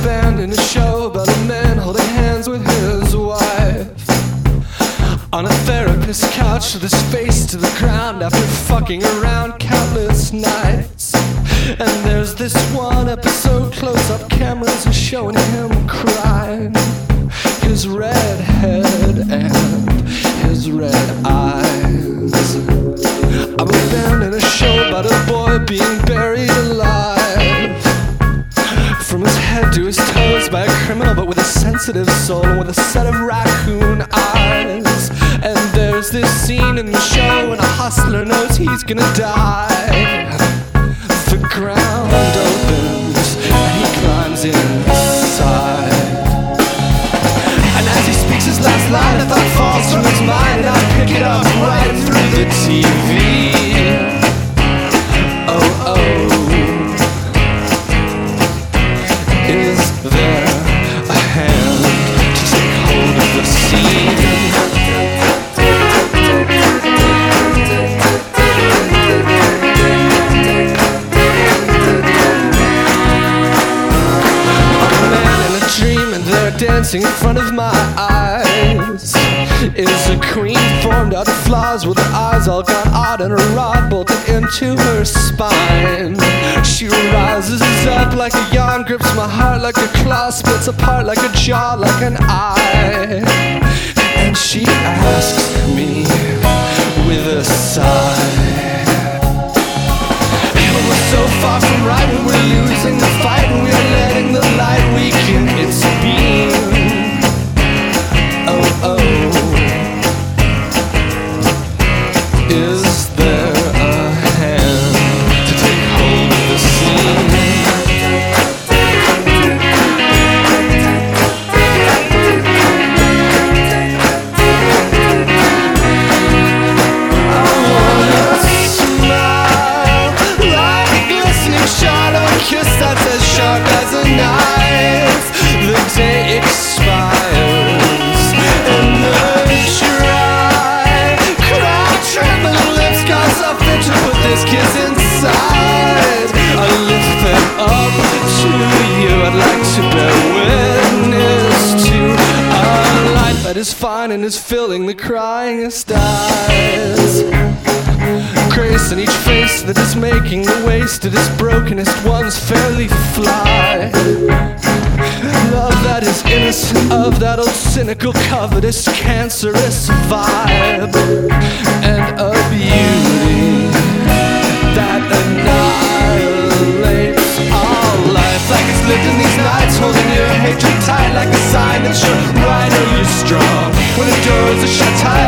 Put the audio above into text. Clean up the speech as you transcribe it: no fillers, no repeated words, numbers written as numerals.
abandoned a show about a man holding hands with his wife on a therapist's couch with his face to the ground after fucking around countless nights. And there's this one episode, close-up cameras are showing him crying, his red head and his red eyes. I'm abandoning a show about a boy being buried alive, from his head to his toes by a criminal, but with a sensitive soul and with a set of raccoon eyes. And there's this scene in the show when a hustler knows he's gonna die. The ground opens and he climbs inside, and as he speaks his last line, a thought falls from his mind, and I pick it up right through the TV. Oh, oh, is there a hand to take hold of the scene? Dancing in front of my eyes is a queen formed out of flaws, with her eyes all gone odd and a rod bolted into her spine. She rises up like a yawn, grips my heart like a claw, splits apart like a jaw, like an eye. And she asks me with a sigh, we're so far from right, when we're losing the fight, and we're letting the light weaken its beam. Oh, oh, is there a hand to take hold of the scene? Kiss that's as sharp as a knife. The day expires and the dry, cry, trembling lips got something to put this kiss inside. I lift them up to you. I'd like to bear witness to a light that is fine and is filling the cryingest eyes. Grace in each face that is making the wasted, its brokenest ones fairly fly. Love that is innocent of that old cynical, covetous, cancerous vibe, and a beauty that annihilates all life, like it's lived in these nights, holding your hatred tight like a sign that you're right or you're strong. When the doors are shut tight